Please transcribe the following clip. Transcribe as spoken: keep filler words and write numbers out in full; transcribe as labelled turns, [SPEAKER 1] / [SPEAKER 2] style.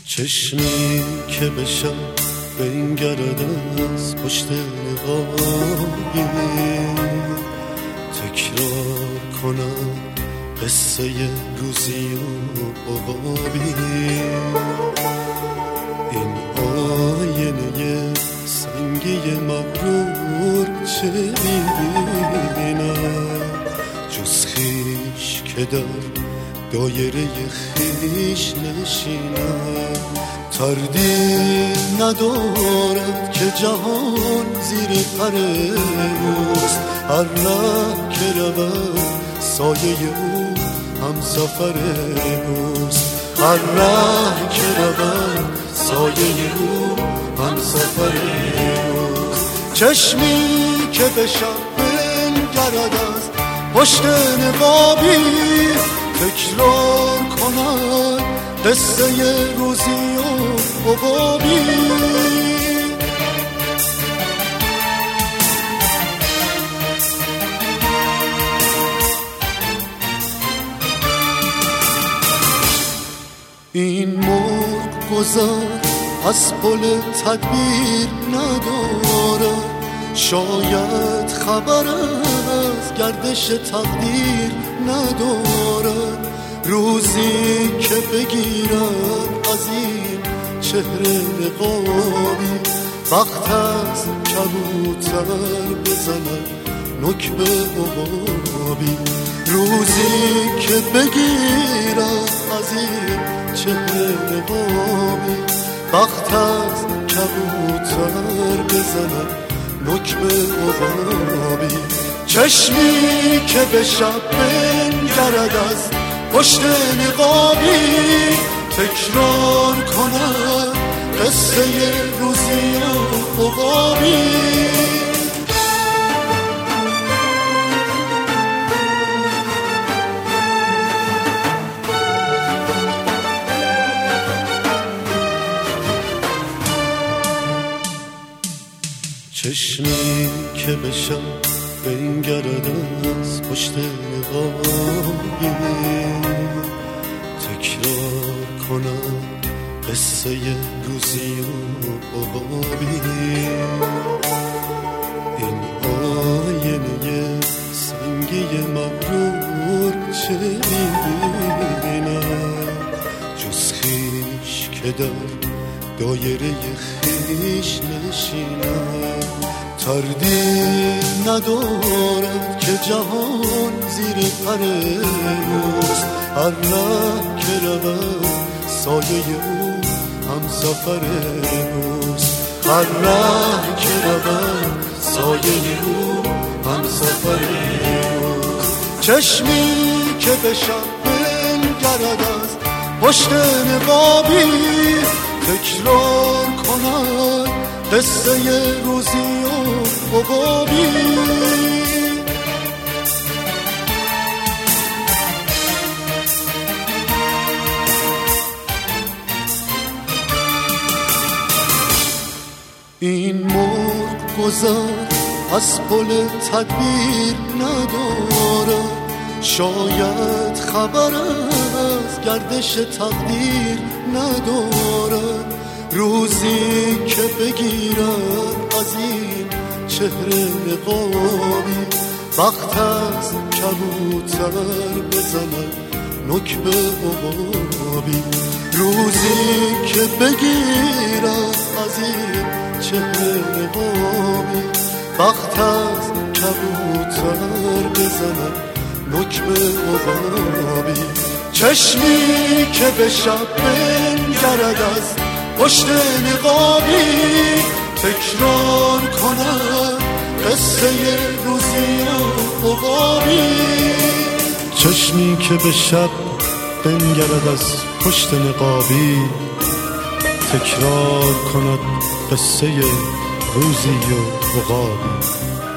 [SPEAKER 1] چشمی که بشم بنگرد از پشت نقابی، تکرار کنم قصه روزی و عقابی. این آینه سنگی مغرور چه میبینم جز خویش که در دایره خویش نشینم. تردید ندارد که جهان زیر پر اوست، هر ره که رود سایه او هم سفر اوست، هر ره که رود سایه او هم سفر اوست. چشمی که به شب بنگرد از پشت نقابی، تکرار کنند قصه روزی و عقابی. این مرغ گذر از پل تدبیر ندارد، شاید خبر از گردش تقدیر ندارد. روزی که بگیرد از این چهره نقابی، وقت از کبوتر بزند نکبه عقابی. روزی که بگیرد از این چهره نقابی، وقت از کبوتر بزند نکبه عقابی. چشمی که به شب بنگرد از پشت نقابی، تکرار کند قصه روزی و عقابی. چشمی که به شب بنگرد از پشت نقابی، تکرار کنم قصه روزی و عقابی. این آینه سنگی مغرور چه میبینم جز خویش که در دایره خویش نشینم. تردید ندارد که جهان زیر پر اوست، هر ره که رود سایه او هم سفر اوست، هر ره که رود سایه او هم سفر اوست. چشمی که به شب بنگرد از پشت نقابی، تکرار کند قصه روزی و عقابی. این مرغ گذر از پل تدبیر ندارد، شاید خبر از گردش تقدیر ندارد. روزی که بگیرد از این چهره نقابی، وقت از کبوتر بزند نکبه عقابی. روزی که بگیرد از این چهره نقابی، وقت از کبوتر بزند نکبه عقابی. چشمی که به شب بنگرد از پشت نقابی، تکرار کند قصه روزی و عقابی. چشمی که به شب بنگرد از پشت نقابی، تکرار کند قصه روزی و عقابی.